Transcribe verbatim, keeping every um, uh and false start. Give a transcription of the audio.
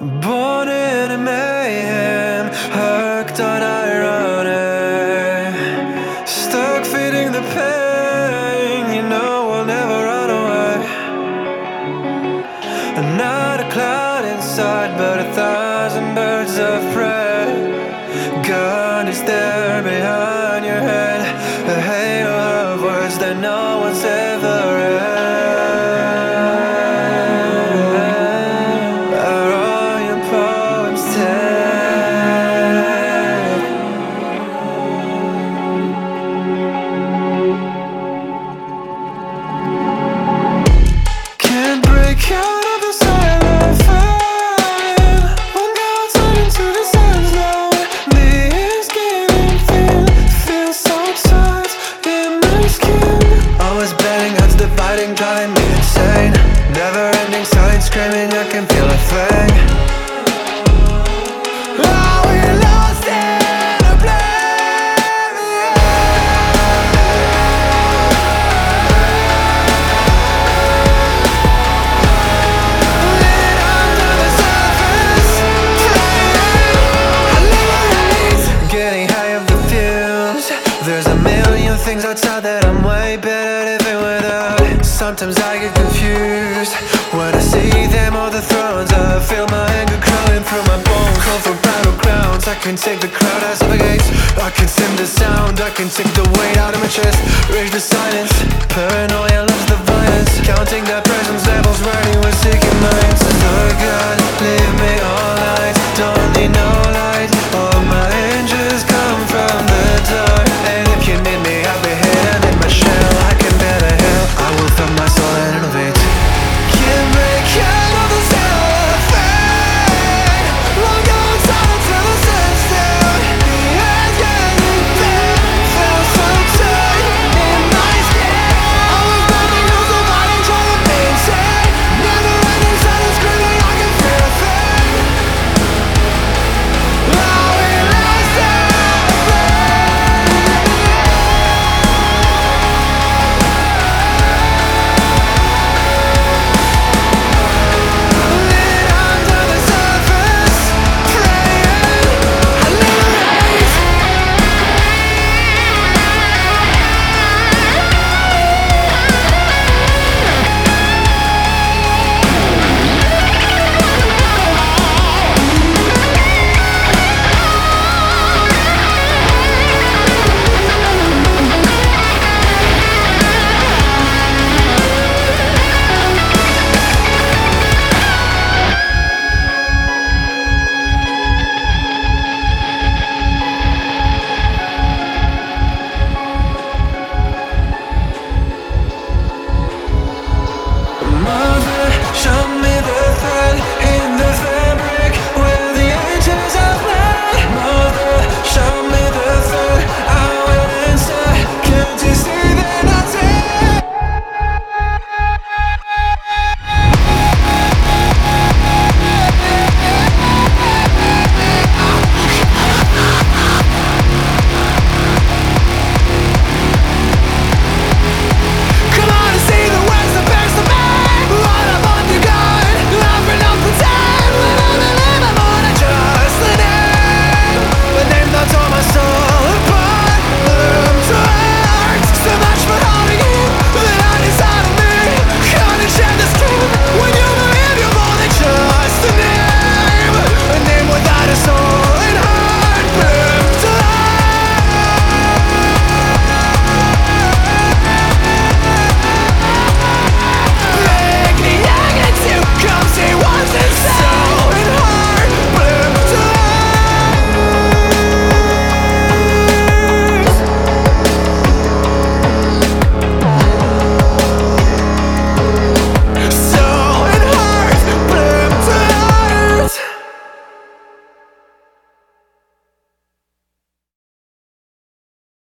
Born in a mayhem, hooked on irony, stuck feeding the pain, you know we'll never run away. Not a cloud inside, but a thousand birds of prey. God is there behind your head, a halo of words that no one's ever read. Are all your poems dead? Can't break out of the silent fire when God's turning to the sun's low. The air's getting thin, feel so tight in my skin. Always betting odds dividing, driving me insane. Never ending silence screaming, I can feel a thing. Are we lost in oblivion? Lit under the surface, getting high of the fumes. There's a million things outside that I'm way better living without. Sometimes I get confused when I see them on the thrones. I feel my anger crawling through my bones. Call for battlegrounds. I can take the crowd as of a gates. I can sim the sound. I can take the weight out of my chest. Rage the silence. Paranoia loves the violence. Counting the presence levels, running with seeking minds. Oh God, leave me all night. Don't need no light.